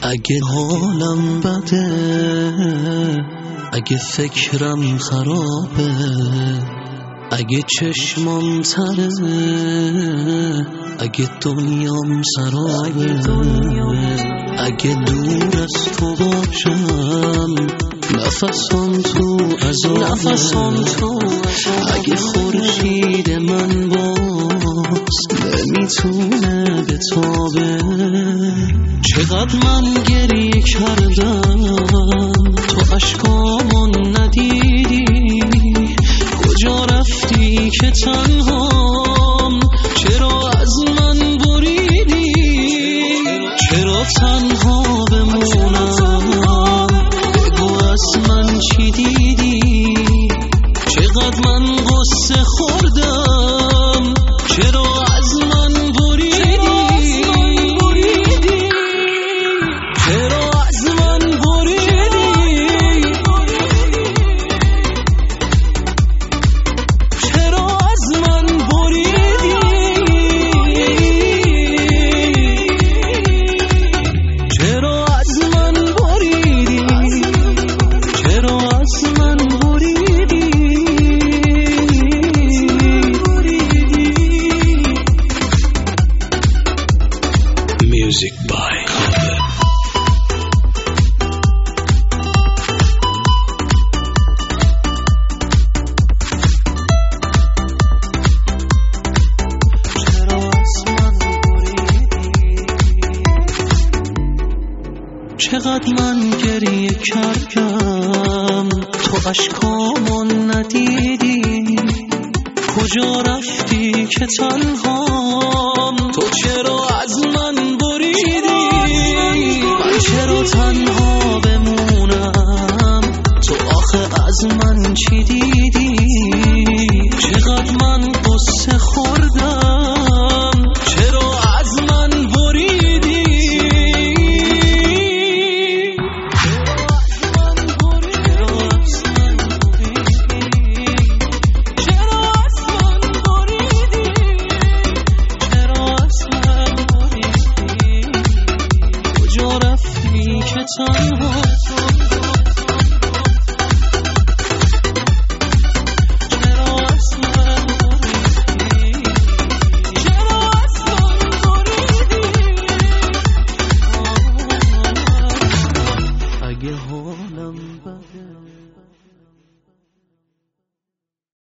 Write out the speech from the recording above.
اگه حالم بده، اگه فکرم خرابه، اگه چشمام تره، اگه دنیام سرابه، اگه دور از تو باشم نفسم تو عذابه، اگه خورشید من باز نمیتونه بتابه. چقدر من گریه کردم تو اشکامون ندیدی، کجا رفتی که تنهام، چرا از من بریدی، چرا تنها بمونم، بگو از من چی دیدی، چقدر من غصه خوردم، چرا از من بریدی، چرا از من بریدی، چرا از من بریدی، چرا از من بریدی، چرا از من بریدی. Music by Khaled. چقدر من گریه کردم تو اشکامون ندیدی، کجا رفتی که تنهام، تو چرا از من بریدی، من چرا تنها بمونم، تو آخه از من چی دیدی، چقدر من غصه خوردم، چرا از من بریدی، کجا رفتی که تنها